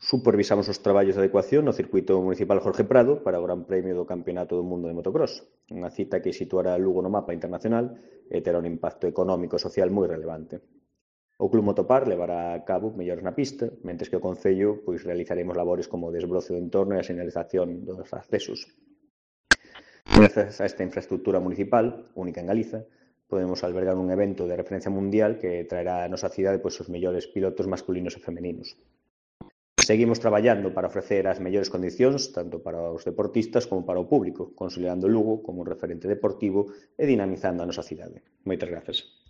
supervisamos os traballos de adecuación no circuito municipal Jorge Prado para o Gran Premio do Campeonato do Mundo de Motocross, unha cita que situará Lugo no mapa internacional e terá un impacto económico e social moi relevante. O Club Motopar levará a cabo mellores na pista, mentres que o Concello realizaremos labores como o desbroce do entorno e a sinalización dos accesos. Grazas a esta infraestructura municipal, única en Galiza, podemos albergar un evento de referencia mundial que traerá a nosa cidade os mellores pilotos masculinos e femeninos. Seguimos traballando para ofrecer as mellores condicións tanto para os deportistas como para o público, consolidando Lugo como un referente deportivo e dinamizando a nosa cidade. Moitas grazas.